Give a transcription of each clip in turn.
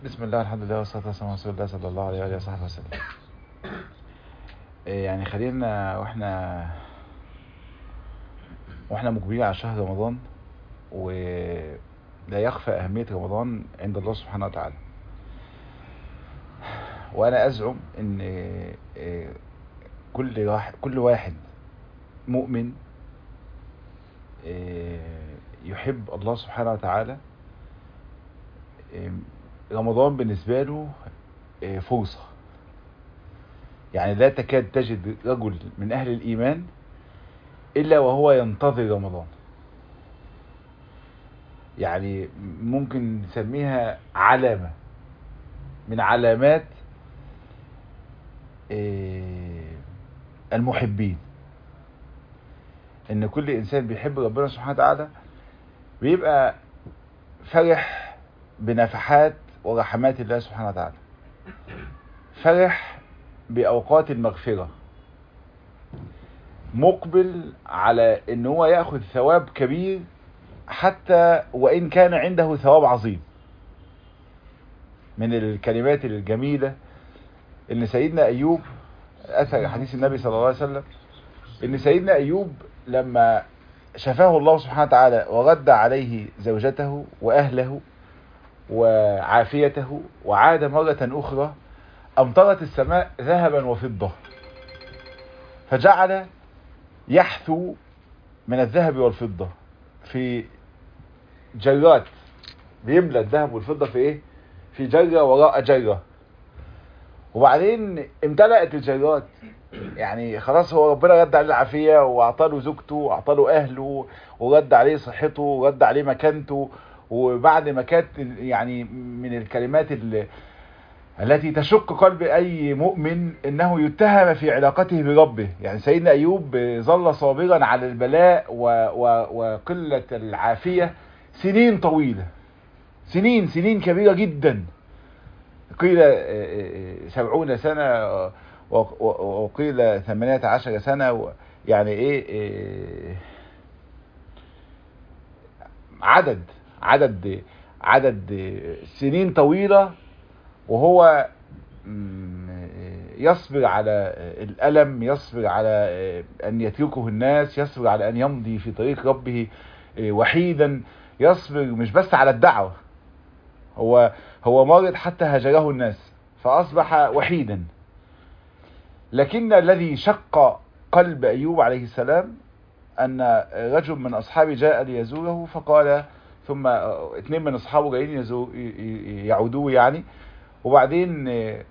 بسم الله الحمد لله والصلاة والسلام على رسول الله صلى الله عليه وآله وصحبه وسلم. يعني خلينا واحنا مقبلين على شهر رمضان، ولا يخفى أهمية رمضان عند الله سبحانه وتعالى. وأنا أزعم إن كل واحد مؤمن يحب الله سبحانه وتعالى، رمضان بالنسبة له فرصة. يعني لا تكاد تجد رجل من أهل الإيمان إلا وهو ينتظر رمضان. يعني ممكن نسميها علامة من علامات المحبين، إن كل إنسان بيحب ربنا سبحانه وتعالى بيبقى فرح بنفحات ورحمات الله سبحانه وتعالى، فرح بأوقات المغفرة، مقبل على إن هو يأخذ ثواب كبير حتى وإن كان عنده ثواب عظيم. من الكلمات الجميلة إن سيدنا أيوب، أثر حديث النبي صلى الله عليه وسلم، إن سيدنا أيوب لما شفاه الله سبحانه وتعالى ورد عليه زوجته وأهله وعافيته وعاد مرة أخرى، أمطرت السماء ذهبا وفضة، فجعل يحثو من الذهب والفضة في جرات، بيملى الذهب والفضة في ايه؟ في جرة وراء جرة. وبعدين امتلأت الجرات، يعني خلاص هو ربنا رد عليه العافية واعطاله زوجته واعطاله اهله ورد عليه صحته ورد عليه مكانته. وبعد ما كانت يعني من الكلمات التي تشق قلب اي مؤمن انه يتهم في علاقته بربه. يعني سيدنا ايوب ظل صابرا على البلاء وقلة العافية سنين طويلة، سنين كبيرة جدا، قيل 70 سنة وقيل 18 سنة، يعني ايه عدد سنين طويلة، وهو يصبر على الألم، يصبر على أن يتركه الناس، يصبر على أن يمضي في طريق ربه وحيدا، يصبر مش بس على الدعوة، هو مرض حتى هجره الناس فأصبح وحيدا. لكن الذي شق قلب أيوب عليه السلام أن رجل من أصحابه جاء ليزوره، فقال، ثم 2 من أصحابه جايين يعودوه يعني، وبعدين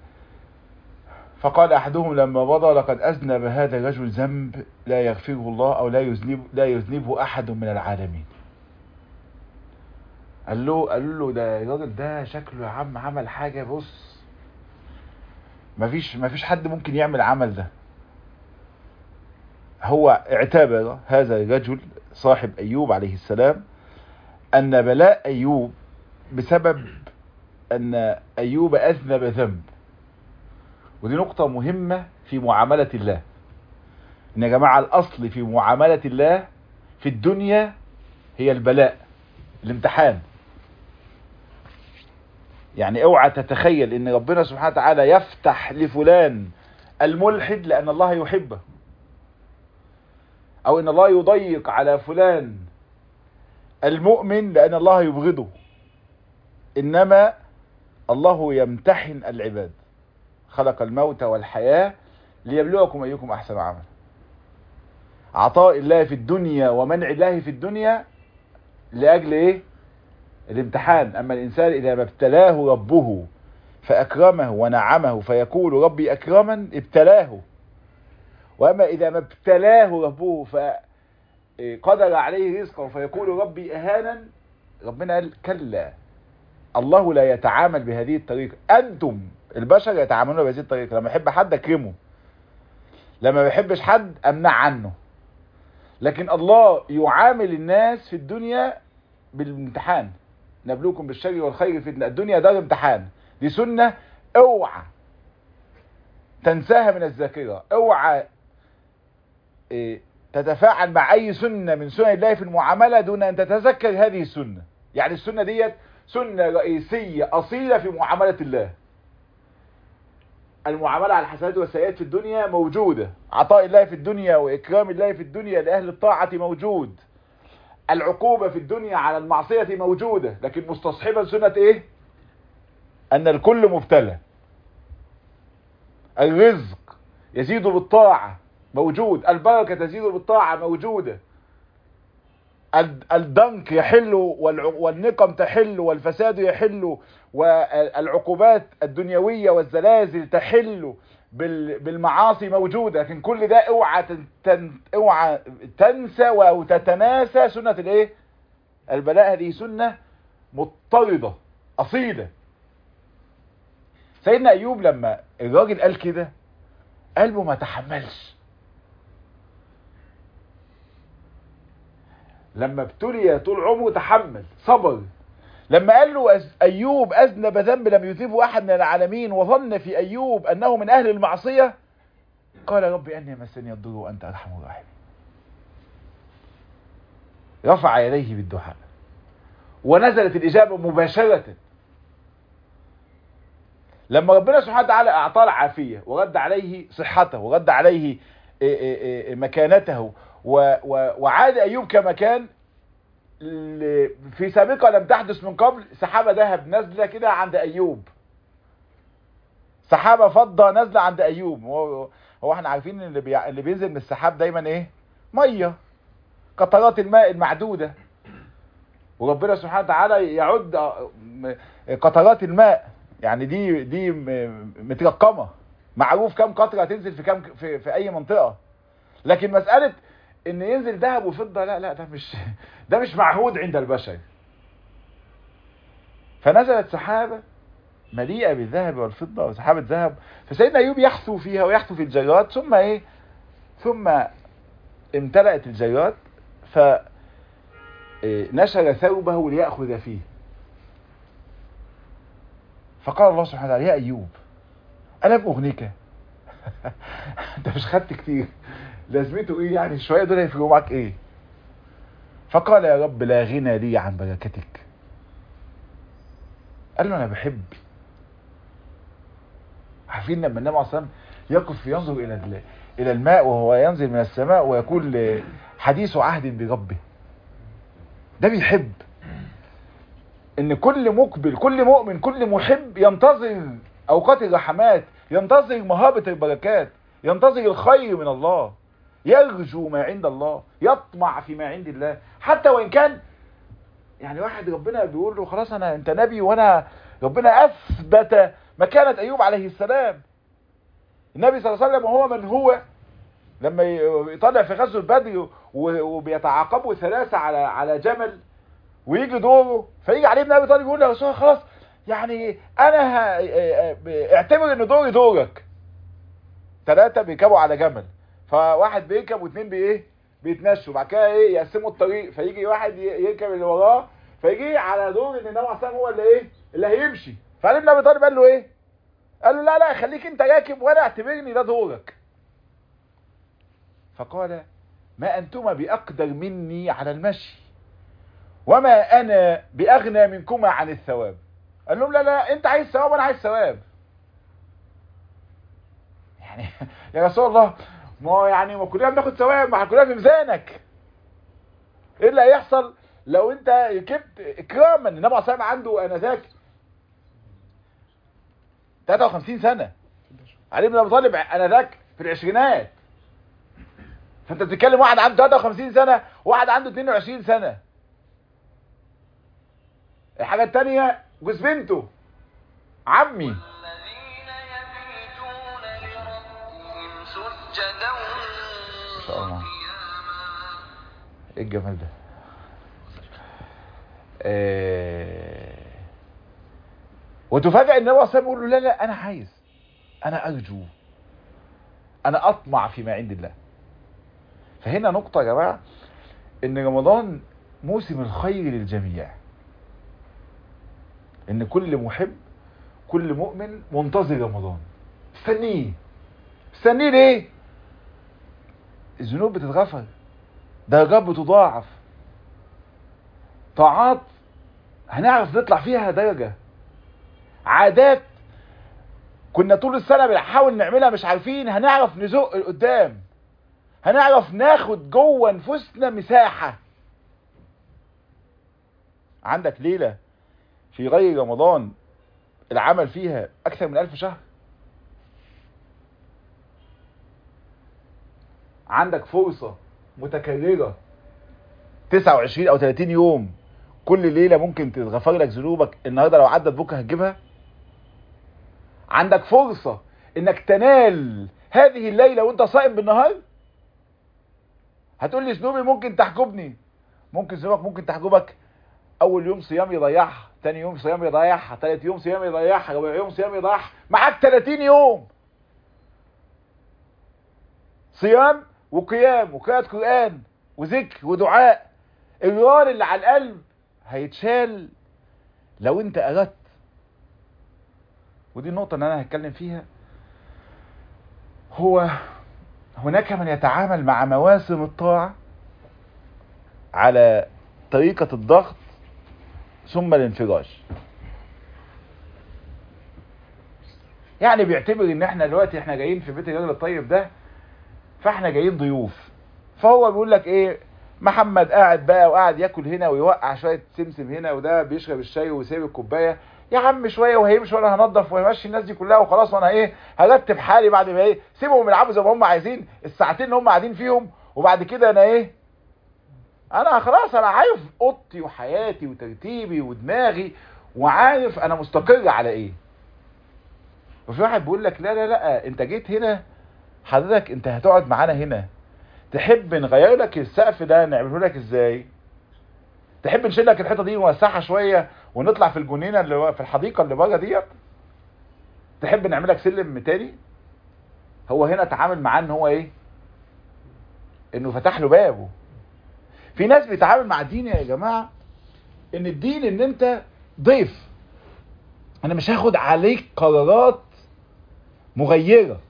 فقال أحدهم لما مضى: لقد أذنب هذا الرجل ذنب لا يغفره الله أو لا يذنبه أحد من العالمين. قالوا له ده الراجل ده شكله يا عم عمل حاجة، بص مفيش حد ممكن يعمل عمل ده. هو اعتبر هذا الرجل صاحب أيوب عليه السلام أن بلاء أيوب بسبب أن أيوب أذنب ذنب. ودي نقطة مهمة في معاملة الله، إن يا جماعة الأصل في معاملة الله في الدنيا هي البلاء، الامتحان. يعني اوعى تتخيل ان ربنا سبحانه وتعالى يفتح لفلان الملحد لان الله يحبه، او ان الله يضيق على فلان المؤمن لان الله يبغضه. انما الله يمتحن العباد، خلق الموت والحياة ليبلوكم ايكم احسن عملا. عطاء الله في الدنيا ومنع الله في الدنيا لاجل ايه؟ الامتحان. اما الانسان اذا ما ابتلاه ربه فاكرمه ونعمه فيقول ربي اكرمن ابتلاه، واما اذا ما ابتلاه ربه فقدر عليه رزقه فيقول ربي اهانا، ربنا قال كلا، الله لا يتعامل بهذه الطريقة. انتم البشر يتعاملون بهذه الطريقة، لما يحب حد اكرمه، لما ما يحبش حد امنع عنه. لكن الله يعامل الناس في الدنيا بالامتحان، نبلوكم بالشر والخير فتنة. الدنيا دار امتحان، دي سنة اوعى تنساها من الذاكرة. اوعى تتفاعل مع اي سنة من سنن الله في المعاملة دون ان تتذكر هذه السنة. يعني السنة ديت سنة رئيسية أصيلة في معاملة الله. المعاملة على الحسنات والسيئات في الدنيا موجودة، عطاء الله في الدنيا وإكرام الله في الدنيا لأهل الطاعة موجود، العقوبة في الدنيا على المعصية موجودة، لكن مستصحبا سنة إيه؟ أن الكل مبتلى. الرزق يزيد بالطاعة موجود، البركة تزيد بالطاعة موجودة، الضنك يحل والنقم تحل والفساد يحل والعقوبات الدنيوية والزلازل تحل بالمعاصي موجودة. لكن كل ده اوعى تنسى او تتناسى سنة الايه؟ البلاء. هذه سنة مضطردة أصيلة. سيدنا أيوب لما الراجل قال كده قلبه ما تحملش. لما ابتلي طول عمره تحمل صبر. لما قال له أيوب أذنب ذنب لم يذنبه أحد من العالمين وظن في أيوب أنه من أهل المعصية، قال رب أني مسني الضر وأنت أرحم الراحمين. رفع يديه بالدعاء ونزلت الإجابة مباشرة. لما ربنا سبحانه وتعالى أعطاه العافية ورد عليه صحته ورد عليه مكانته وعاد أيوب كما كان، في سابقة لم تحدث من قبل. سحابة ذهب نزلة كده عند أيوب، سحابة فضة نزلة عند أيوب. هو احنا عارفين اللي بينزل من السحاب دايما ايه؟ مية، قطرات الماء المعدودة. وربنا سبحانه وتعالى يعد قطرات الماء، يعني دي مترقمة، معروف كم قطرة تنزل في كم في اي منطقة. لكن مسألة ان ينزل ذهب وفضة، لا ده مش معهود عند البشر. فنزلت سحابة مليئة بالذهب والفضة وسحابة ذهب، فسيدنا أيوب يحثو فيها ويحثو في الجيرات. ثم امتلأت الجيرات فنشر ثوبه ليأخذ فيه. فقال الله سبحانه وتعالى يا أيوب ألم أغنيك؟ انت مش خدت كتير، لازمته ايه يعني؟ شوية دول هيفرقوا معاك ايه؟ فقال يا رب لا غنى لي عن بركتك. قال له انا بحب. عارفين لما النبي عليه الصلاه والسلام يقف ينظر الى الماء وهو ينزل من السماء ويقول حديث عهد بربه، ده بيحب. ان كل مقبل كل مؤمن كل محب ينتظر اوقات الرحمات، ينتظر مهابة البركات، ينتظر الخير من الله، يرجو ما عند الله، يطمع فيما عند الله. حتى وان كان يعني واحد ربنا بيقول له خلاص انت نبي وانا ربنا اثبت مكانة ايوب عليه السلام. النبي صلى الله عليه وسلم وهو من هو لما يطلع في غزوة بدر وبيتعاقبوا ثلاثة على جمل ويجي دوره، فيجي عليه ابن ابي طالب يقول له يا رسول الله خلاص يعني انا اعتبر ان دوري دورك. ثلاثة بيركبوا على جمل، فواحد بيركب واثنين بيتمشوا، بعد كده يقسموا الطريق، فيجي واحد يركب اللي وراه، فيجي على دور ان النبي عليه الصلاه هو اللي هيمشي. فعلي ابن ابي طالب قال له ايه؟ قال له لا خليك انت راكب وانا اعتبرني ده دورك. فقال ما انتما باقدر مني على المشي وما انا باغنى منكما عن الثواب. قال لهم لا انت عايز ثواب وانا عايز ثواب. يعني يا رسول الله ما كلنا بناخد ثواب، ما كلنا في ميزانك. ايه اللي هيحصل لو انت ركبت اكراما؟ النبي عليه الصلاه عنده انذاك 53 سنه، علي بن ابي طالب انذاك في العشرينات. فانت بتتكلم واحد عنده 53 سنه وواحد عنده 22 سنه. الحاجه الثانيه جوز بنته عمي. ما شاء الله ايه الجمال ده. وتفاجئ النبي صلى الله عليه وسلم يقول له لا انا عايز، انا ارجو، انا اطمع فيما عند الله. فهنا نقطة يا جماعة ان رمضان موسم الخير للجميع، ان كل محب كل مؤمن منتظر رمضان، مستنيه ليه؟ الذنوب بتتغفر، درجات بتضاعف، طاعات هنعرف نطلع فيها درجة. عادات كنا طول السنة بنحاول نعملها مش عارفين، هنعرف نزق لقدام، هنعرف ناخد جوه نفوسنا مساحة. عندك ليلة في غير رمضان العمل فيها أكثر من 1000 شهر. عندك فرصة متكررة 29 أو 30 يوم، كل ليلة ممكن تتغفر لك ذنوبك، النهاردة لو عدت بكرة هتجيبها. عندك فرصة انك تنال هذه الليلة وانت صائم بالنهار. هتقول لي ذنوبي ممكن تحجبني، ممكن ذنوبك ممكن تحجبك اول يوم صيام يضيعها، تاني يوم صيام يضيعها، تالت يوم صيام يضيعها، رابع يوم صيام يضيعها، معاك 30 يوم صيام وقيام وقراءة قرآن وذكر ودعاء. الغار اللي على القلب هيتشال لو انت اردت. ودي النقطة اللي انا هتكلم فيها. هو هناك من يتعامل مع مواسم الطاعة على طريقة الضغط ثم الانفراج. يعني بيعتبر ان احنا دلوقتي احنا جايين في بيت الراجل الطيب ده، فاحنا جايين ضيوف، فهو بيقول لك ايه، محمد قاعد بقى وقاعد ياكل هنا ويوقع شويه سمسم هنا، وده بيشرب الشاي وسايب الكوبايه، يا عم شويه وهيمشي وانا هنضف وهمشي الناس دي كلها وخلاص، وانا ايه هرتب حالي بعد ما ايه، سيبهم يلعبوا زي ما هم عايزين الساعتين اللي هم قاعدين فيهم، وبعد كده انا ايه، انا خلاص انا عارف اوضتي وحياتي وترتيبي ودماغي وعارف انا مستقر على ايه. وفي واحد بيقول لك لا لا لا، انت جيت هنا حضرتك انت هتقعد معانا هنا، تحب نغير لك السقف ده نعمله لك ازاي؟ تحب نشيل لك الحيطه دي ونوسعها شويه ونطلع في الجنينه اللي في الحديقه اللي بره ديت؟ تحب نعمل لك سلم تاني؟ هو هنا اتعامل معاه ان هو ايه، انه فتح له بابه. في ناس بيتعامل مع الدين يا جماعه ان الدين ان انت ضيف، انا مش هاخد عليك قرارات مغيره،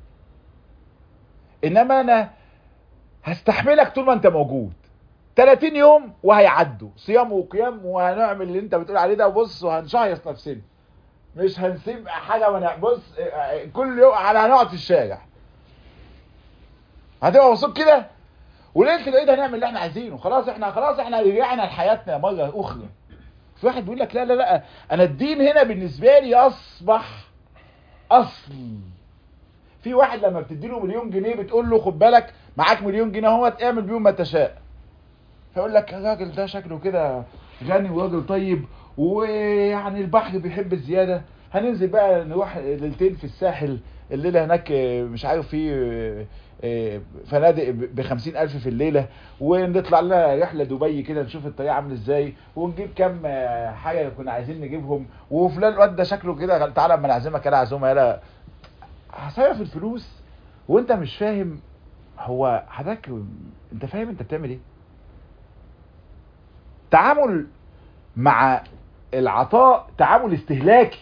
انما انا هستحملك طول ما انت موجود. 30 يوم وهيعدوا صيام وقيام وهنعمل اللي انت بتقول عليه ده، وبص وهنشهيص نفسنا، مش هنسيب حاجه بص كل يوم هنقعد في الشارع، هتبقى مبسوط كده. وليله العيد هنعمل اللي احنا عايزينه، خلاص احنا رجعنا لحياتنا مره اخرى. في واحد بيقول لك لا لا لا، انا الدين هنا بالنسبه لي اصبح اصل. في واحد لما بتديله مليون جنيه بتقول له خد بالك معاك مليون جنيه اهوت اعمل بيهم ما تشاء، فيقول لك الراجل ده شكله كده غني وراجل طيب، ويعني البحر بيحب الزياده، هننزل بقى نروح ليلتين في الساحل، الليله هناك مش عارف في فنادق ب50,000 في الليله، ونطلع لنا رحله دبي كده نشوف الطريق عامل ازاي، ونجيب كام حاجه كنا عايزين نجيبهم، وفلان الواد ده شكله كده تعالى اما نعزمك انا عزومه يلا. هصرف الفلوس وانت مش فاهم هو حضرتك انت فاهم انت بتعمل ايه؟ تعامل مع العطاء تعامل استهلاكي.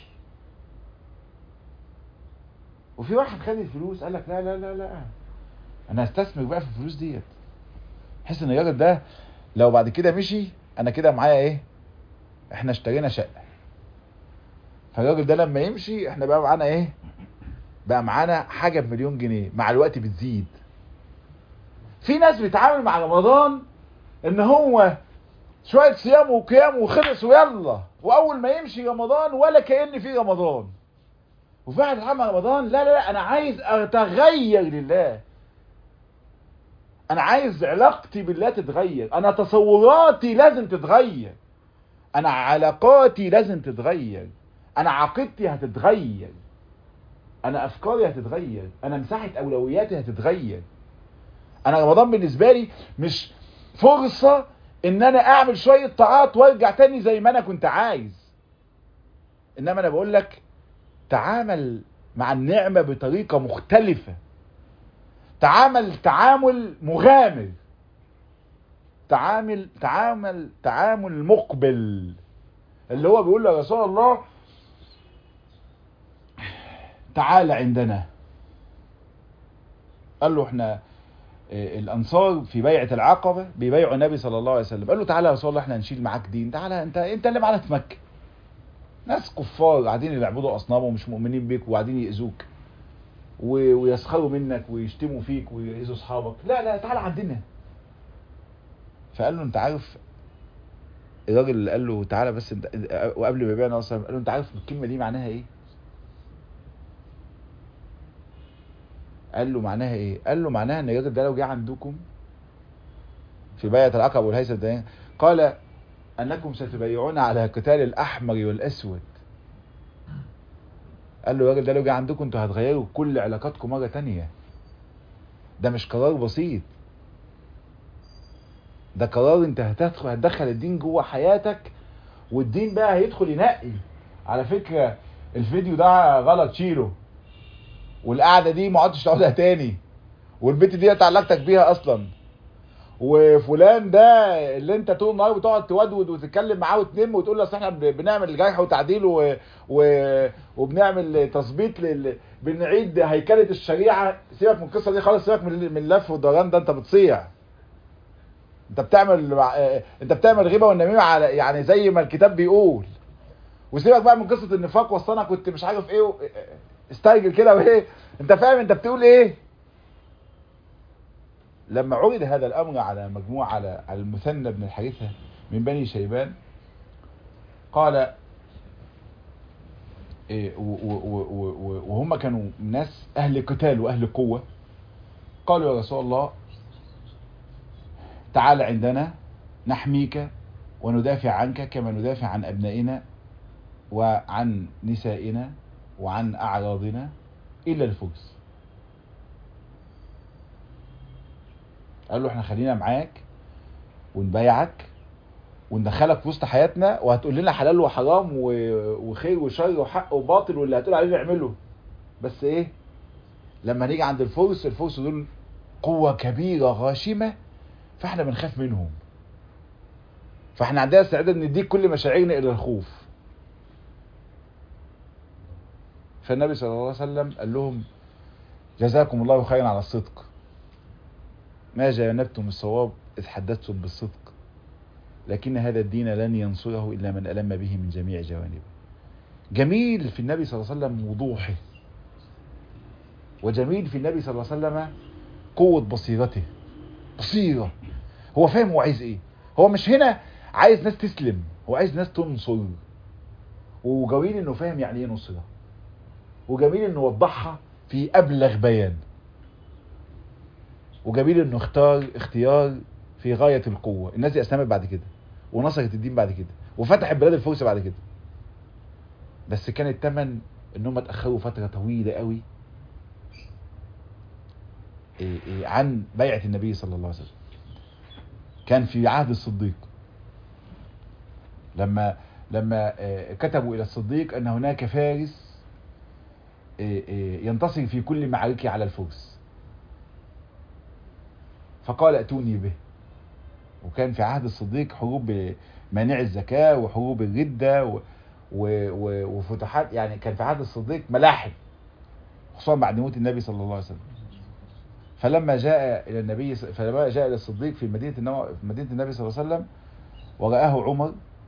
وفي واحد خد الفلوس قال لك لا لا لا لا، انا هستثمر بقى في الفلوس ديت، حس ان الراجل ده لو بعد كده مشي انا كده معايا ايه، احنا اشترينا شقه، فالراجل ده لما يمشي احنا بقى معانا ايه، بقى معانا حاجه بمليون جنيه، مع الوقت بتزيد. في ناس بيتعامل مع رمضان ان هو شويه صيام وقيام وخلص ويلا، واول ما يمشي رمضان ولا كأن في رمضان. وفي واحد بيتعامل مع رمضان لا لا لا، انا عايز اتغير لله، انا عايز علاقتي بالله تتغير، انا تصوراتي لازم تتغير، انا علاقاتي لازم تتغير، انا عقيدتي هتتغير، انا افكاري هتتغير، انا مساحة اولوياتي هتتغير. انا رمضان بالنسبة لي مش فرصة ان انا اعمل شوية طاعات وارجع تاني زي ما انا كنت عايز، انما انا بقول لك تعامل مع النعمة بطريقة مختلفة، تعامل مغامر، تعامل مقبل، اللي هو بيقول له يا رسول الله تعال عندنا. قال له احنا الانصار في بيعة العقبة بيبايعوا النبي صلى الله عليه وسلم. قال له تعالى يا رسول الله احنا هنشيل معاك دين، تعالى انت اللي معانا في مكة، ناس كفار قاعدين يعبدوا اصنام ومش مؤمنين بيك وقاعدين يأذوك ويسخروا منك ويشتموا فيك ويأذوا اصحابك، لا تعالى عندنا. فقال له انت عارف الراجل اللي قال له تعالى بس انت، وقبل ما يبيعنا اصلا قال له انت عارف الكلمة دي معناها ايه؟ قال له معناها ايه؟ قال له معناها ان الراجل ده لو جه عندكم في بيعة العقبة والهيثم ده قال انكم ستبايعون على قتال الاحمر والاسود. قال له الراجل ده لو جه عندكم انتوا هتغيروا كل علاقاتكم مرة تانية. ده مش قرار بسيط، ده قرار انت هتدخل الدين جوه حياتك، والدين بقى هيدخل ينقي. على فكرة الفيديو ده غلط شيله، والقعدة دي ما عدتش تقعدها تاني، والبنت دي علاقتك بيها اصلا، وفلان ده اللي انت طول النهار بتقعد تودود وتتكلم معاه وتنم وتقول له اصل احنا بنعمل جرح وتعديل وبنعمل تظبيط بنعيد هيكلة الشريعة. سيبك من القصة دي خالص، سيبك من اللف والدوران ده، انت بتصيع. انت بتعمل غيبة والنميمة على يعني زي ما الكتاب بيقول. وسيبك بقى من قصة النفاق وصلنا كنت مش عارف ايه استايجل كده وايه، انت فاهم انت بتقول ايه. لما عرض هذا الامر على مجموعة على المثنى بن الحارثة من بني شيبان قال وهم كانوا ناس اهل قتال واهل قوة، قالوا يا رسول الله تعال عندنا نحميك وندافع عنك كما ندافع عن ابنائنا وعن نسائنا وعن اعراضنا الا الفرس. قال له احنا خلينا معاك ونبايعك وندخلك في وسط حياتنا وهتقول لنا حلال وحرام وخير وشر وحق وباطل واللي هتقول عليه نعمله، بس ايه لما نيجي عند الفرس دول قوة كبيرة غاشمة فاحنا بنخاف منهم، فاحنا عندنا استعداد نديك كل مشاعرنا الى الخوف. فالنبي صلى الله عليه وسلم قال لهم جزاكم الله خيرا على الصدق، ما جانبتم الصواب إذ حدثتم بالصدق، لكن هذا الدين لن ينصره إلا من ألم به من جميع جوانبه. جميل في النبي صلى الله عليه وسلم وضوحه، وجميل في النبي صلى الله عليه وسلم قوة بصيرته. بصيرة، هو فاهم هو عايز ايه. هو مش هنا عايز ناس تسلم، هو عايز ناس تنصر. وجميل انه فاهم يعني ايه نصرة، وجميل انه وضحها في أبلغ بيان، وجميل انه اختيار في غاية القوة. الناس دي اسلمت بعد كده ونصرت الدين بعد كده وفتحت بلاد الفرس بعد كده، بس كان الثمن انهم اتأخروا فترة طويلة قوي عن بيعة النبي صلى الله عليه وسلم. كان في عهد الصديق لما كتبوا الى الصديق ان هناك فارس ينتصر في كل معاركه على الفرس، فقال اتوني به. وكان في عهد الصديق حروب مانع الزكاة وحروب الردة وفتوحات، يعني كان في عهد الصديق ملاحم خصوصا بعد موت النبي صلى الله عليه وسلم. فلما جاء الى الصديق في مدينة النبي صلى الله عليه وسلم ورآه عمر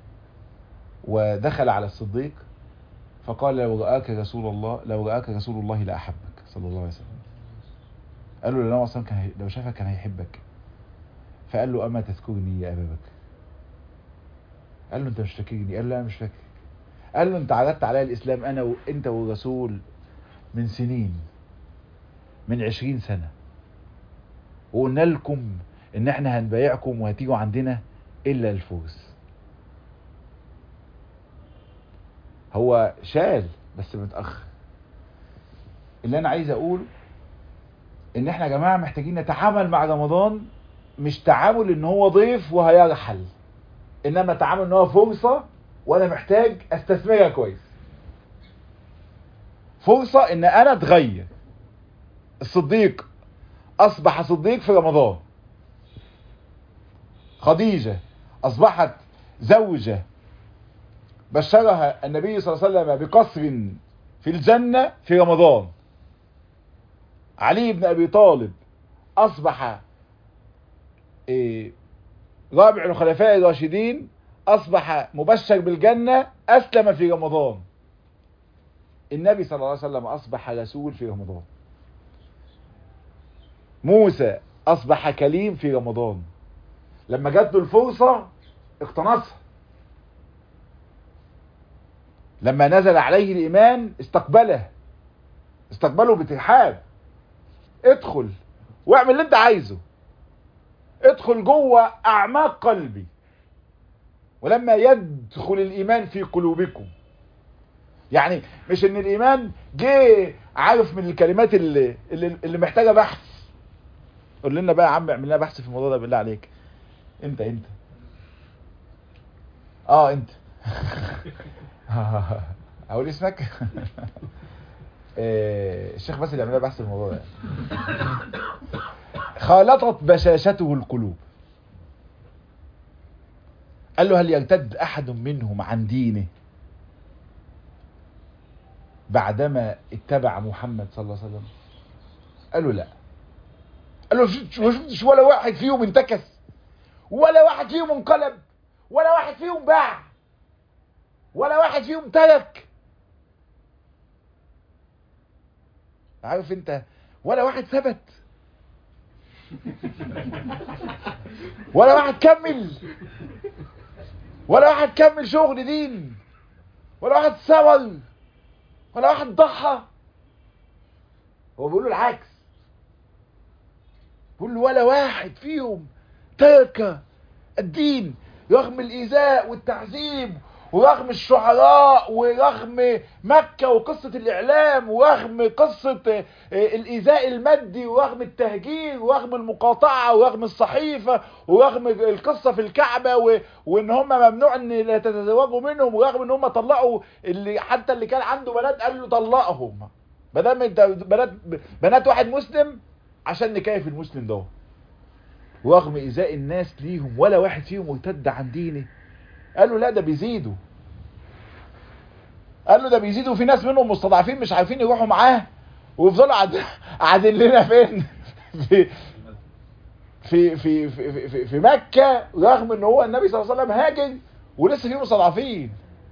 ودخل على الصديق فقال لو رآك رسول الله لأحبك صلى الله عليه وسلم. قال له لو اصلا لو شافك كان هيحبك. فقال له اما تذكرني يا ابا بكر؟ قال له انت مش فاكرني؟ قال له لا مش فاكر. قال له انت عرضت علي الاسلام انا وانت والرسول من سنين، من 20 سنة، وقلنا لكم ان احنا هنبايعكم وهتيجوا عندنا الا الفرس. هو شال بس متأخر. اللي انا عايز اقول ان احنا يا جماعة محتاجين نتعامل مع رمضان مش تعامل ان هو ضيف وهيرحل، انما تعامل ان هو فرصة وانا محتاج استثمرها كويس. فرصة ان انا اتغير. الصديق اصبح صديق في رمضان، خديجة اصبحت زوجة بشرها النبي صلى الله عليه وسلم بقصر في الجنة في رمضان. علي بن ابي طالب اصبح رابع الخلفاء الراشدين أصبح مبشر بالجنة أسلم في رمضان. النبي صلى الله عليه وسلم أصبح رسول في رمضان. موسى أصبح كليم في رمضان، لما جات له الفرصة اقتنصها. لما نزل عليه الإيمان استقبله بترحاب. ادخل واعمل اللي انت عايزه، ادخل جوه أعماق قلبي. ولما يدخل الإيمان في قلوبكم، يعني مش ان الإيمان جه عارف من الكلمات اللي محتاجة بحث. قول لنا بقى يا عم، اعمل لنا بحث في الموضوع ده بالله عليك. انت انت اقول اسمك. الشيخ بس اللي يعمل لنا بحث في الموضوع ده. خالطت بشاشته القلوب. قال له هل يرتد احد منهم عن دينه بعدما اتبع محمد صلى الله عليه وسلم؟ قال له لا. قال له شفتش ولا واحد فيهم انتكس، ولا واحد فيهم انقلب، ولا واحد فيهم باع، ولا واحد فيهم ترك. عارف انت، ولا واحد ثبت، ولا واحد كمل، ولا واحد كمل شغل دين، ولا واحد صبر، ولا واحد ضحى. هو بيقول له العكس، بيقول له ولا واحد فيهم ترك الدين رغم الإيذاء والتعذيب، ورغم الشعراء، ورغم مكة وقصة الإعلام، ورغم قصة الإيذاء المادي، ورغم التهجير، ورغم المقاطعة، ورغم الصحيفة، ورغم القصة في الكعبة، وإن هم ممنوع إن لا تتزوجوا منهم، ورغم إن هم طلقوا حتى اللي كان عنده بنات قال له طلقهم. بدل انت بنات واحد مسلم عشان نكيف المسلم ده. ورغم إيذاء الناس ليهم ولا واحد فيهم ارتد عن دينه. قالوا لا ده بيزيدوا. قال له ده بيزيدوا، في ناس منهم مستضعفين مش عارفين يروحوا معاه، ويفضلوا قاعدين لنا فين؟ في مكة، رغم ان هو النبي صلى الله عليه وسلم هاجر ولسه فيه مستضعفين.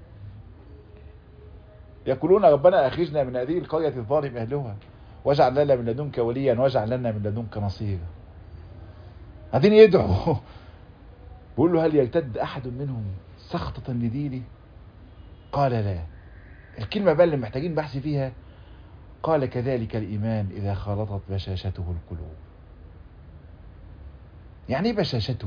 يقولون ربنا اخرجنا من هذه القرية الظالم اهلها واجعل لنا من لدنك وليا واجعل لنا من لدنك نصيرا. قاعدين يدعوا. بيقول له هل يرتد احد منهم سخطة لديني؟ قال لا. الكلمة بقى اللي محتاجين بحث فيها، قال كذلك الإيمان إذا خالطت بشاشته القلوب. يعني ايه بشاشته؟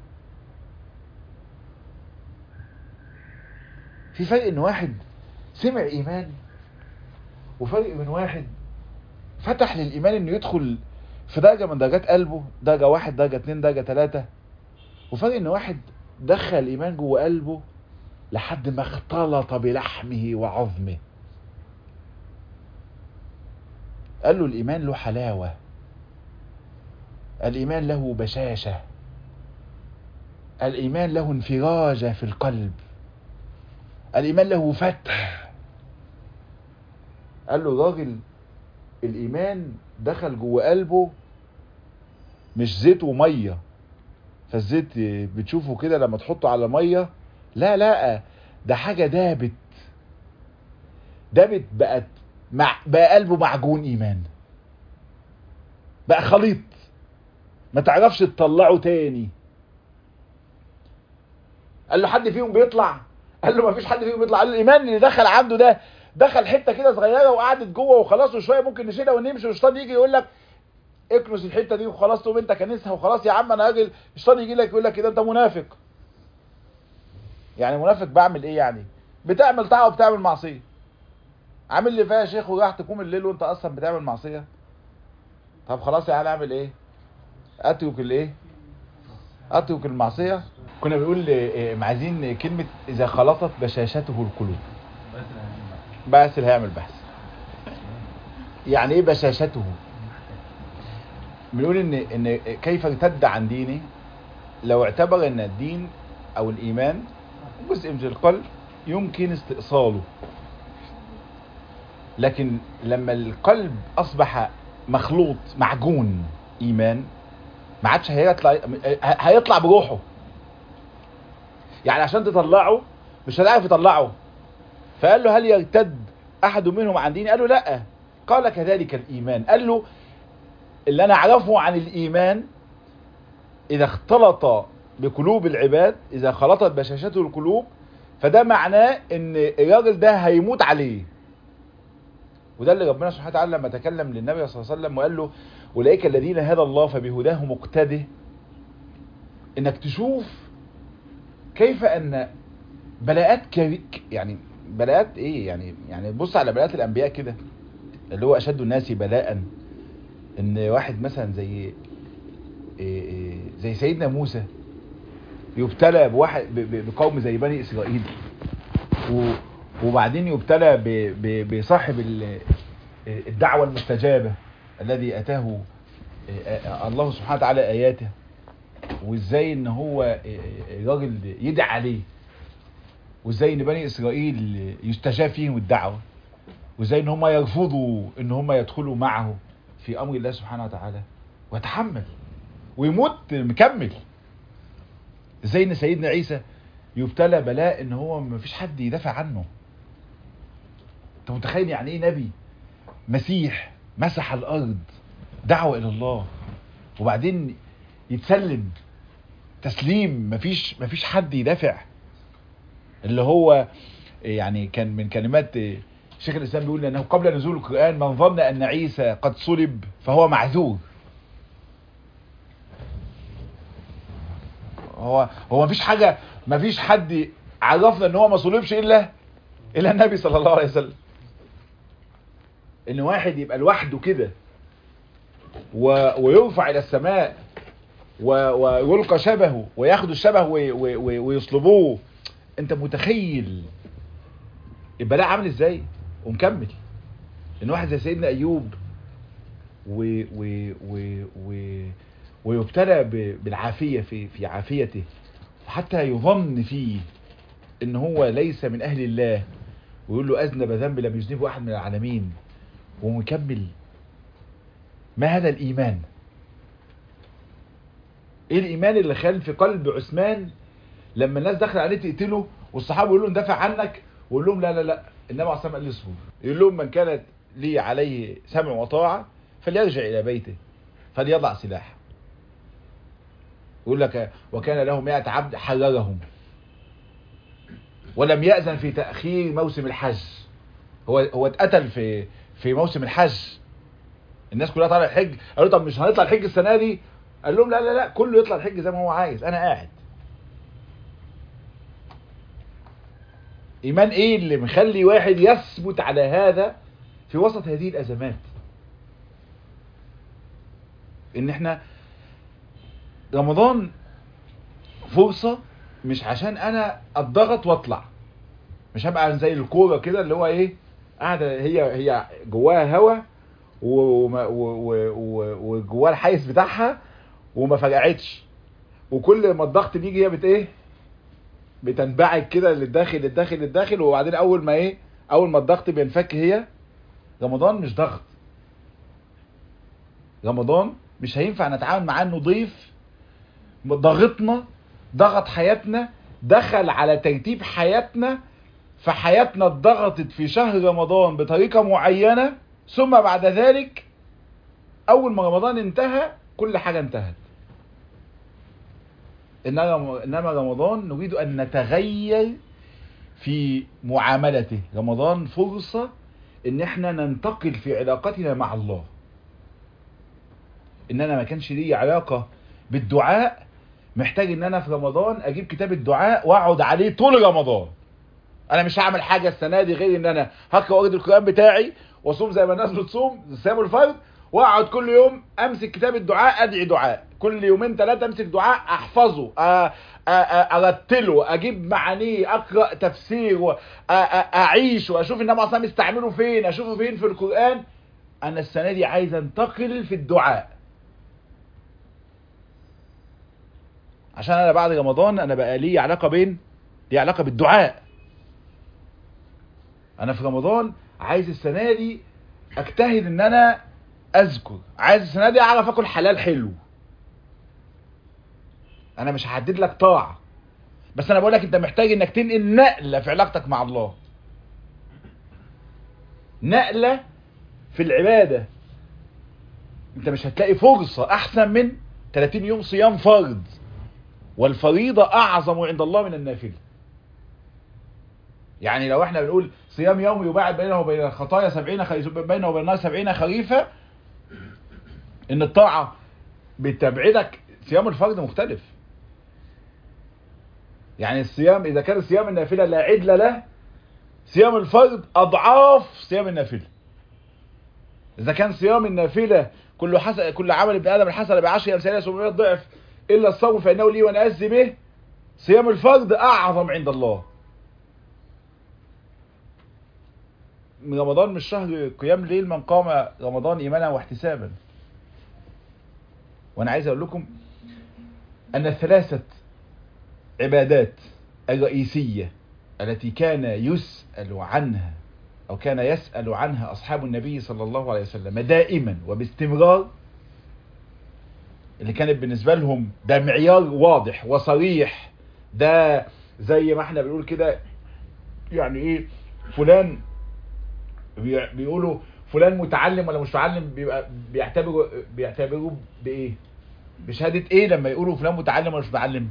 في فرق ان واحد سمع إيمان، وفرق من واحد فتح للإيمان انه يدخل في درجة من درجات قلبه، درجة 1، درجة 2، درجة 3. وفرق ان واحد دخل الإيمان جوه قلبه لحد ما اختلط بلحمه وعظمه. قال له الإيمان له حلاوة، الإيمان له بشاشة، الإيمان له انفراجة في القلب، الإيمان له فتح. قال له الراجل الإيمان دخل جوه قلبه مش زيت ومية. فالزيت بتشوفه كده لما تحطه على مية، لا ده حاجة دابت بقى قلبه معجون إيمان، بقى خليط ما تعرفش تطلعه تاني. قال له حد فيهم بيطلع؟ قال له ما فيش حد فيهم بيطلع. قال له الإيمان اللي دخل عنده ده دخل حتة كده صغيرة وقعدت جوه وخلاص، وشوية ممكن نشيلها ونمشي، والشيطان يجي يقول لك اكنس الحتة دي وخلاص، تقوم انت كنسها وخلاص يا عم انا راجل. الشيطان يجي لك يقول لك كده انت منافق. يعني منافق بعمل ايه يعني؟ بتعمل طاعة وبتعمل معصية. عامل لي فيها شيخ وراح تقوم الليل وانت اصلا بتعمل معصية. طب خلاص يا عم اعمل ايه؟ اترك المعصية. كنا بنقول عايزين كلمة اذا خلطت بشاشته القلوب. باسل هيعمل بحث. يعني ايه بشاشته؟ بنقول ان كيف ارتد عن دينه لو اعتبر ان الدين او الايمان جزء من القلب يمكن استئصاله. لكن لما القلب اصبح مخلوط معجون ايمان، ما عادش هيطلع بروحه. يعني عشان تطلعه مش هتعرف يطلعه. فقال له هل يرتد احد منهم عن ديني؟ قال له لا. قال كذلك الايمان. قال له اللي انا اعرفه عن الايمان اذا اختلط بقلوب العباد، اذا خلطت بشاشته القلوب، فده معناه ان الراجل ده هيموت عليه. وده اللي ربنا سبحانه وتعالى لما تكلم للنبي صلى الله عليه وسلم وقال له اولئك الذين هدى الله فبهداه مقتده، انك تشوف كيف ان بلاءات يعني بلاءات ايه، يعني بص على بلاءات الانبياء كده، اللي هو اشد الناس بلاء ان واحد مثلا زي سيدنا موسى يبتلى بقوم زي بني اسرائيل، وبعدين يبتلى بصاحب الدعوة المستجابة الذي اتاه الله سبحانه وتعالى اياته، وازاي ان هو الراجل يدعي عليه، وازاي ان بني اسرائيل يستجاب فيهم الدعوة، وازاي ان هم يرفضوا ان هم يدخلوا معه في امر الله سبحانه وتعالى، ويتحمل ويموت مكمل. ازاي ان سيدنا عيسى يبتلى بلاء ان هو مفيش حد يدافع عنه. انت متخيل يعني ايه نبي مسيح مسح الارض دعوة الى الله، وبعدين يتسلم تسليم مفيش حد يدافع. اللي هو يعني كان من كلمات شيخ الاسلام بيقول انه قبل نزول القرآن من ظن ان عيسى قد صلب فهو معذور. هو مفيش حد عرفنا ان هو ما صلبش الا النبي صلى الله عليه وسلم. ان واحد يبقى لوحده كده ويرفع الى السماء ويلقى شبهه وياخدوا الشبه ويصلبوه. انت متخيل البلاء عامل ازاي؟ ومكمل. ان واحد زي سيدنا ايوب ويبتلى بالعافية في عافيته، حتى يظن فيه ان هو ليس من اهل الله، ويقول له اذنب ذنب لم يذنبه احد من العالمين، ومكمل. ما هذا الايمان؟ ايه الايمان اللي خال في قلب عثمان لما الناس دخل عليه تقتله والصحابه يقولوا له ندافع عنك، ويقول لهم لا لا لا، النبي عليه الصلاه والسلام قال لي اصبر. يقول لهم من كانت لي عليه سمع وطاعه فليرجع الى بيته فليضع سلاحه. يقول لك وكان له 100 عبد حررهم ولم يأذن في تأخير موسم الحج. هو اتقتل في موسم الحج. الناس كلها طالعه الحج، قالوا طب مش هنطلع الحج السنه دي؟ قال لهم لا لا لا، كله يطلع الحج زي ما هو عايز، انا قاعد. ايمان ايه اللي مخلي واحد يثبت على هذا في وسط هذه الازمات؟ ان احنا رمضان فرصة مش عشان انا اتضغط واطلع، مش هبقى زي الكورة كده اللي هو ايه، قاعدة هي جواها هوا وجواها الحيز بتاعها وما فرقعتش، وكل ما الضغط بيجي هي بتنبعك كده للداخل، وبعدين اول ما الضغط بينفك هي. رمضان مش ضغط. رمضان مش هينفع نتعامل معاه انه ضيف ضغطنا، ضغط حياتنا، دخل على ترتيب حياتنا، فحياتنا اتضغطت في شهر رمضان بطريقة معينة، ثم بعد ذلك اول ما رمضان انتهى كل حاجة انتهت. انما رمضان نريد ان نتغير في معاملته. رمضان فرصة ان احنا ننتقل في علاقتنا مع الله. ان انا ما كانش لي علاقة بالدعاء، محتاج ان انا في رمضان اجيب كتاب الدعاء واقعد عليه طول رمضان. انا مش هعمل حاجة السنة دي غير ان انا هقرأ ورد القرآن بتاعي واصوم زي ما الناس بتصوم صيام الفرض، واقعد كل يوم امسك كتاب الدعاء ادعي دعاء، كل يومين 3 امسك دعاء احفظه، ارتله، اجيب معانيه، اقرأ تفسير، اعيش واشوف النبي اصلا مستعمله فين، اشوفه فين في القرآن. انا السنة دي عايز انتقل في الدعاء، عشان انا بعد رمضان انا بقى لي علاقة بالدعاء. انا في رمضان عايز السنة دي اجتهد ان انا اذكر، عايز السنة دي اعرف اكل حلال حلو، انا مش هحدد لك طاعة، بس انا بقول لك انت محتاج انك تنقل نقلة في علاقتك مع الله، نقلة في العبادة. انت مش هتلاقي فرصة احسن من 30 يوم صيام فرض، والفريضة اعظم عند الله من النافلة. يعني لو احنا بنقول صيام يوم يباعد بينه وبين الخطايا 70 بينه وبين النار 70 خريفة، ان الطاعة بتبعدك. صيام الفرض مختلف. يعني الصيام اذا كان صيام النافلة لا عدل له، صيام الفرض اضعاف صيام النافلة. اذا كان صيام النافلة كل عمل ابن ادم الحسنة بعشر امثالها 700 ضعف الا الصوم فانه لي وانا اجزي به، صيام الفرض اعظم عند الله. من رمضان مش شهر قيام ليل من قام رمضان ايمانا واحتسابا. وانا عايز اقول لكم ان الثلاثة عبادات الرئيسية التي كان يسأل عنها او كان يسأل عنها اصحاب النبي صلى الله عليه وسلم دائما وباستمرار، اللي كانت بالنسبة لهم ده معيار واضح وصريح، ده زي ما احنا بنقول كده، يعني ايه فلان، بيقولوا فلان متعلم ولا مش متعلم، بيبقى بيعتبروا بايه، بشهادة ايه لما يقولوا فلان متعلم ولا مش متعلم؟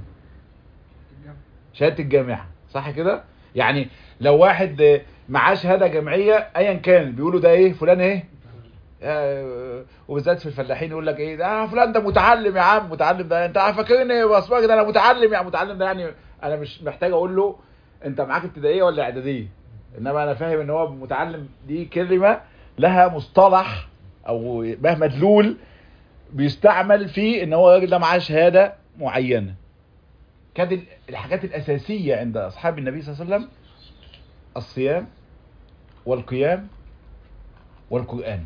شهادة الجامعة، صح كده؟ يعني لو واحد معاه شهادة جامعية ايا كان بيقولوا ده ايه، فلان ايه، وبالذات في الفلاحين يقول لك ايه ده فلان ده متعلم يا عم، متعلم ده انت فاكرني بصمجه، ده انا متعلم، يعني متعلم ده يعني انا مش محتاج اقول له انت معاك ابتدائيه ولا اعداديه، انما انا فاهم ان هو متعلم دي كلمه لها مصطلح او مهما مدلول بيستعمل فيه ان هو الراجل ده معاه شهاده معينه. كانت الحاجات الاساسيه عند اصحاب النبي صلى الله عليه وسلم الصيام والقيام والقران.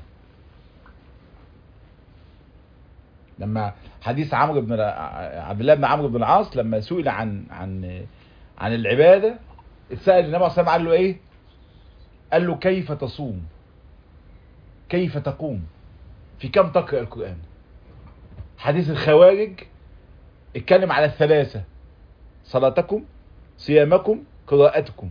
لما حديث عبد الله بن عمرو بن العاص لما سئل عن العبادة، اتسأل النبي صلى الله عليه وسلم قال له ايه؟ قال له كيف تصوم؟ كيف تقوم؟ في كم تقرأ القرآن؟ حديث الخوارج اتكلم على الثلاثة: صلاتكم، صيامكم، قراءتكم.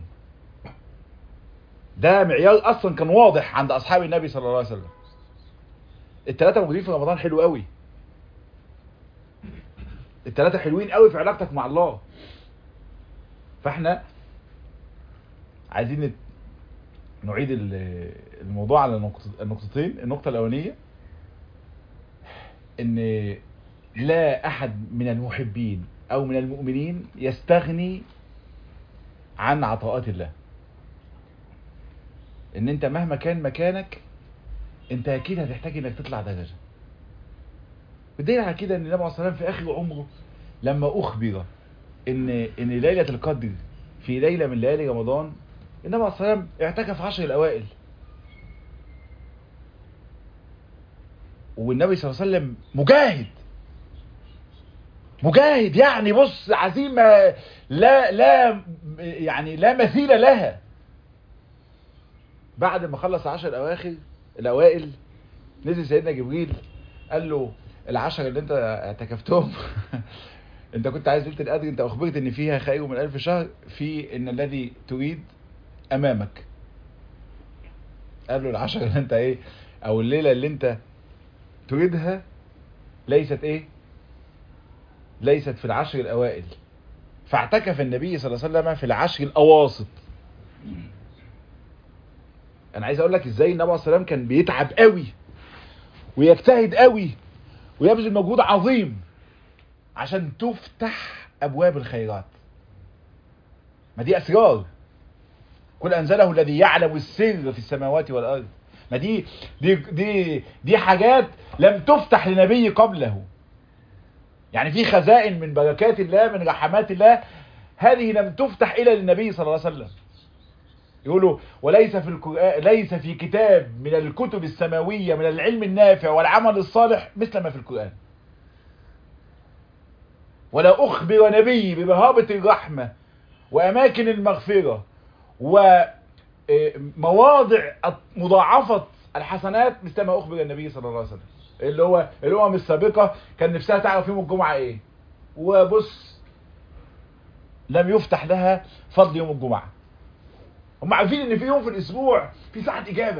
ده معيار اصلا كان واضح عند اصحاب النبي صلى الله عليه وسلم. الثلاثة موجودين في رمضان، حلو قوي. الثلاثة حلوين قوي في علاقتك مع الله. فاحنا عايزين نعيد الموضوع على النقطتين. النقطة الأولانية ان لا احد من المحبين او من المؤمنين يستغني عن عطاءات الله. ان انت مهما كان مكانك انت اكيد هتحتاج انك تطلع درجة. بدليل على كده ان النبي عليه الصلاة والسلام في اخر عمره لما اخبر ان ليلة القدر في ليلة من ليالي رمضان، النبي عليه الصلاة والسلام اعتكف 10 الاوائل. والنبي صلى الله عليه وسلم مجاهد، يعني بص عزيمة لا يعني لا مثيل لها. بعد ما خلص 10 الاوائل نزل سيدنا جبريل قال له العشر اللي انت اعتكفتهم انت كنت عايز ليلة القدر، انت اخبرت ان فيها خير من 1000 شهر، في ان الذي تريد امامك. قال له العشر اللي انت ايه، او الليلة اللي انت تريدها ليست ايه، ليست في العشر الاوائل. فاعتكف النبي صلى الله عليه وسلم في العشر الاواسط. انا عايز اقول لك ازاي النبي عليه الصلاه والسلام كان بيتعب قوي ويجتهد قوي ويبذل مجهود عظيم عشان تفتح ابواب الخيرات. ما دي اسرار، قل انزله الذي يعلم السر في السماوات والارض. ما دي حاجات لم تفتح لنبي قبله. يعني في خزائن من بركات الله، من رحمات الله، هذه لم تفتح الا للنبي صلى الله عليه وسلم. يقولوا وليس في القرآن، ليس في كتاب من الكتب السماوية من العلم النافع والعمل الصالح مثل ما في القرآن. ولا أخبر نبي بمهابة الرحمة وأماكن المغفرة ومواضع مضاعفة الحسنات مثل ما أخبر النبي صلى الله عليه وسلم. اللي هو الأمم السابقة كان نفسها تعرف يوم الجمعة إيه، وبص لم يفتح لها فضل يوم الجمعة. هم عارفين ان في يوم في الاسبوع في ساعة اجابة،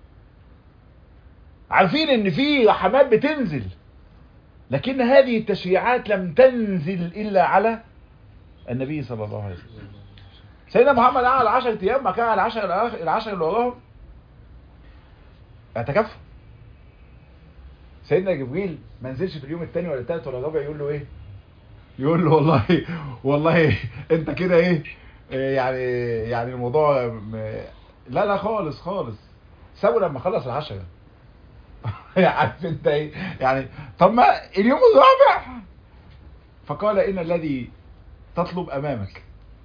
عارفين ان في رحمات بتنزل، لكن هذه التشريعات لم تنزل الا على النبي صلى الله عليه وسلم. سيدنا محمد قعد 10 ايام، ما كان على العشر اللي وراهم اعتكف. سيدنا جبريل ما نزلش في اليوم الثاني ولا الثالث ولا الرابع يقول له ايه؟ يقول له والله انت كده ايه يعني الموضوع لا خالص. سابه لما خلص 10. عارف انت ايه يعني؟ طب ما اليوم الرابع، فقال ان الذي تطلب امامك.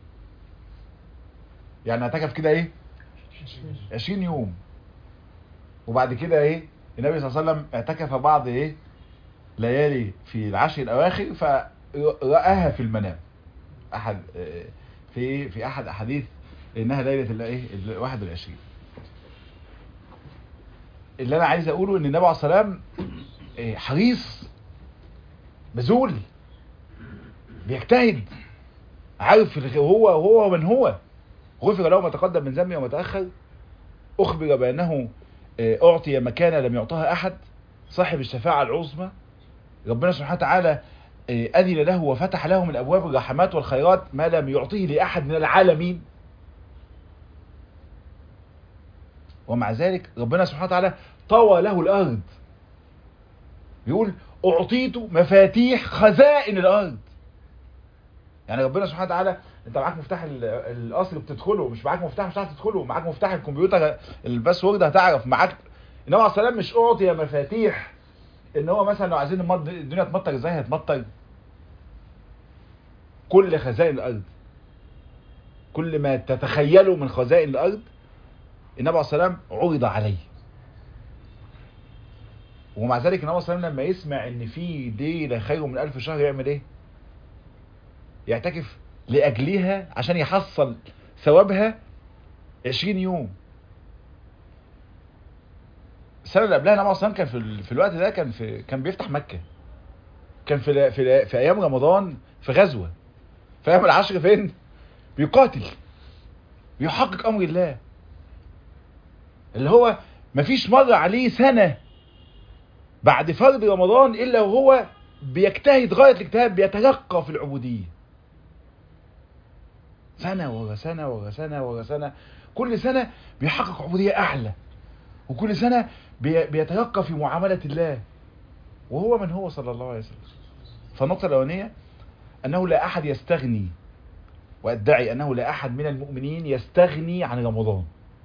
يعني اعتكف كده ايه 20 يوم، وبعد كده ايه النبي صلى الله عليه وسلم اعتكف بعض ايه ليالي في العشر الاواخر، فرآها في المنام. احد في احد احاديث انها ليله الايه 21. اللي انا عايز اقوله ان النبي عليه الصلاه والسلام حريص بذول، بيجتهد، عارف هو من هو. غفر له ما تقدم من ذنبه وما تأخر، أخبر بأنه أعطي مكانة لم يعطها أحد، صاحب الشفاعة العظمى. ربنا سبحانه وتعالى أذن له وفتح له من أبواب الرحمات والخيرات ما لم يعطيه لأحد من العالمين. ومع ذلك ربنا سبحانه وتعالى طوى له الأرض، بيقول أعطيت مفاتيح خزائن الأرض. يعني ربنا سبحانه وتعالى، انت معاك مفتاح القصر بتدخله، مش معاك مفتاح مش هتعرف تدخله، معاك مفتاح الكمبيوتر الباسورد هتعرف، معاك. النبي عليه السلام مش اعطي مفاتيح ان هو مثلا لو عايزين الدنيا تمطر ازاي هتمطر. كل خزائن الارض، كل ما تتخيله من خزائن الارض النبي عليه السلام عرض عليه. ومع ذلك النبي عليه السلام لما يسمع ان في ليله خير من 1000 شهر يعمل ايه؟ يعتكف لأجلها عشان يحصل ثوابها 20 يوم. السنة اللي قبلها النبي صلى الله عليه وسلم كان في الوقت ده كان بيفتح مكة، كان في أيام رمضان في غزوة، في أيام العشر فين؟ بيقاتل، بيحقق أمر الله، اللي هو مفيش مرة عليه سنة بعد فرض رمضان إلا وهو بيجتهد غاية الاجتهاد، بيترقى في العبودية. سنة ورا سنة ورا سنة ورا سنة، كل سنة بيحقق عبودية أعلى، وكل سنة بيترقى في معاملة الله. وهو من هو صلى الله عليه وسلم. فالنقطة الأولانية أنه لا أحد يستغني، وأدعي أنه لا أحد من المؤمنين يستغني عن رمضان،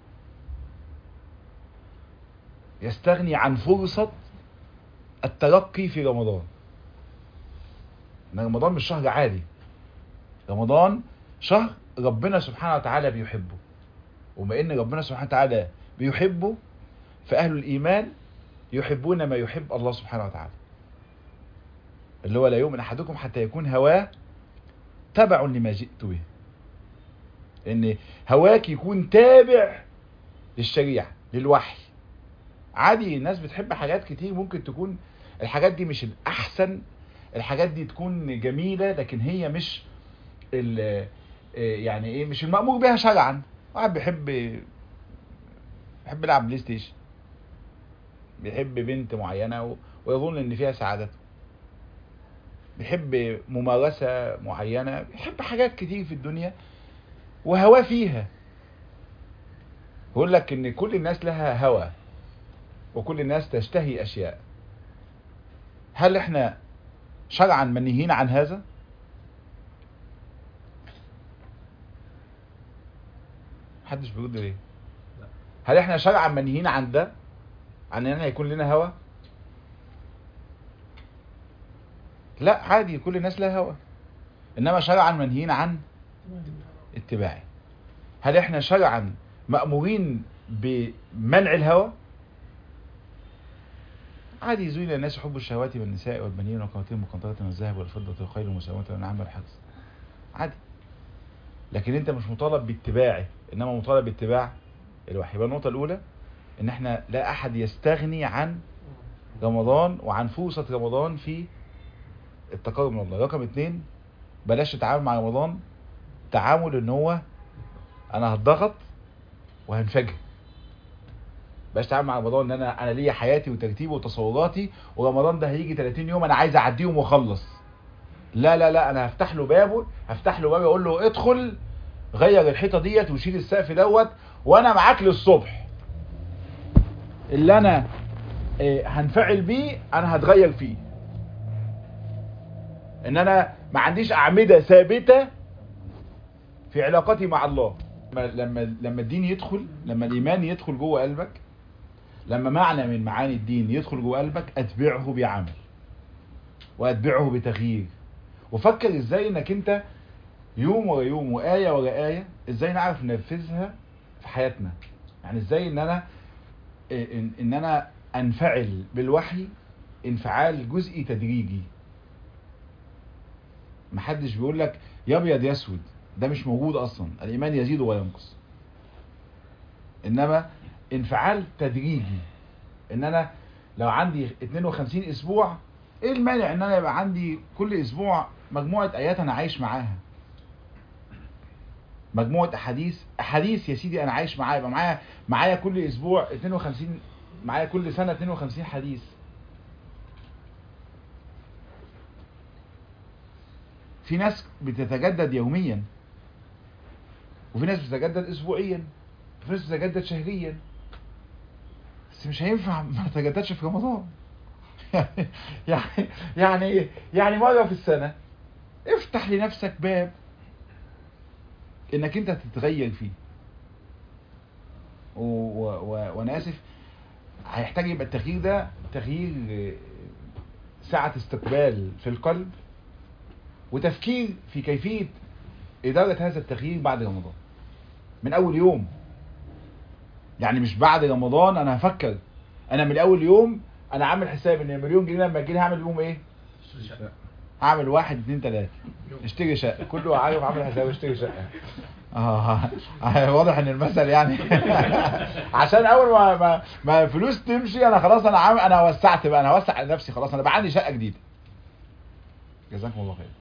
يستغني عن فرصة الترقي في رمضان. إن رمضان مش شهر عادي، رمضان شهر ربنا سبحانه وتعالى بيحبه، وما إن ربنا سبحانه وتعالى بيحبه فأهل الإيمان يحبون ما يحب الله سبحانه وتعالى، اللي هو لا يؤمن أحدكم حتى يكون هواه تبع لما جئت به. إن هواك يكون تابع للشريعة للوحي. عادي الناس بتحب حاجات كتير، ممكن تكون الحاجات دي مش الأحسن، الحاجات دي تكون جميلة لكن هي مش يعني ايه، مش المأمور بها شرعا. واحد بيحب يلعب بلاي ستيشن، بيحب بنت معينة ويظن ان فيها سعادته، بيحب ممارسة معينة، بيحب حاجات كتير في الدنيا وهواه فيها. يقول لك ان كل الناس لها هوى وكل الناس تشتهي اشياء. هل احنا شرعا منهيين عن هذا؟ محدش بيرد ليه؟ هل احنا شرعا منهيين عن ده، عن ان احنا يكون لنا هوى؟ لا، عادي كل الناس لها هوى، انما شرعا منهيين عن اتباعه. هل احنا شرعا مأمورين بمنع الهوى؟ عادي زين للناس حب الشهوات والنساء والبنين والقناطير المقنطرة من الذهب والفضة والخيل المسومة والأنعام والحرث، عادي. لكن انت مش مطالب باتباعه، انما مطالب باتباع الوحي. يبقى النقطة الأولى ان احنا لا أحد يستغني عن رمضان وعن فرصة رمضان في التقرب من الله. رقم 2 بلاش تتعامل مع رمضان تعامل ان هو انا هتضغط وهنفجر. بلاش تتعامل مع رمضان ان انا ليا حياتي وترتيبي وتصوراتي، ورمضان ده هيجي 30 يوم انا عايز اعديهم واخلص. لا لا لا، انا هفتح له بابه، اقول له ادخل غير الحيطه ديت وشيل السقف دوت، وانا معاك للصبح. اللي انا هنفعل بيه انا هتغير فيه. ان انا ما عنديش اعمده ثابته في علاقتي مع الله. لما الدين يدخل، لما الايمان يدخل جوه قلبك، لما معنى من معاني الدين يدخل جوه قلبك، اتبعه بعمل واتبعه بتغيير. وفكر ازاي انك انت يوم ورا يوم وآية ورا آية ازاي نعرف ننفذها في حياتنا. يعني ازاي ان انا انفعل بالوحي انفعال جزئي تدريجي. محدش بيقول لك يا ابيض يا اسود، ده مش موجود اصلا. الايمان يزيد وينقص، انما انفعال تدريجي. ان انا لو عندي 52 اسبوع، ايه المانع ان انا يبقى عندي كل اسبوع مجموعة ايات انا عايش معاها، مجموعة احاديث يا سيدي انا عايش معاها. يبقى معايا كل اسبوع 52، معايا كل سنة 52 حديث. في ناس بتتجدد يوميا، وفي ناس بتتجدد اسبوعيا، وفي ناس بتتجدد شهريا. بس مش هينفع ما تتجددش في رمضان. يعني مرة في السنة افتح لنفسك باب انك انت تتغير فيه. وانا اسف، هيحتاج يبقى التغيير ده تغيير ساعة استقبال في القلب، وتفكير في كيفية إدارة هذا التغيير بعد رمضان من أول يوم. يعني مش بعد رمضان أنا هفكر، أنا من أول يوم أنا عامل حساب إن المليون جنيه لما أجيلي هعمل بيهم إيه؟ هعمل 1 2 3 اشتري شقة. كله عارف عامل حساب اشتري شقة. واضح ان المثل يعني عشان اول ما الفلوس تمشي انا خلاص انا وسعت بقى، انا هوسع نفسي خلاص، انا بقى عندي شقة جديدة. جزاكم الله خير.